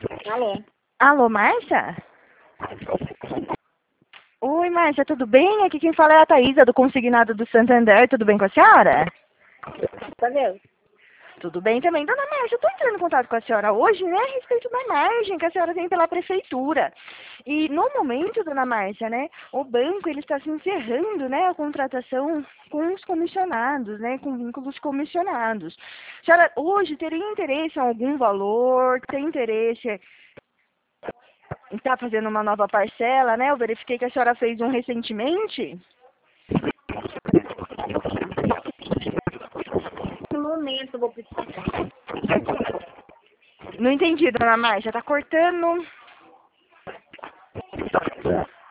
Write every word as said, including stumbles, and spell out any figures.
Alô? Alô, Márcia? Oi, Márcia, tudo bem? Aqui quem fala é a Thaísa, do Consignado do Santander. Tudo bem com a senhora? Tá vendo? Tudo bem também. Dona Márcia, eu estou entrando em contato com a senhora hoje, né, a respeito da margem que a senhora tem pela prefeitura. E no momento, dona Márcia, né, o banco ele está se encerrando, né, a contratação com os comissionados, né, com vínculos comissionados. A senhora hoje teria interesse em algum valor? Tem interesse em estar fazendo uma nova parcela, né? Eu verifiquei que a senhora fez um recentemente. No momento eu vou precisar. Não entendi, dona Márcia. Tá cortando.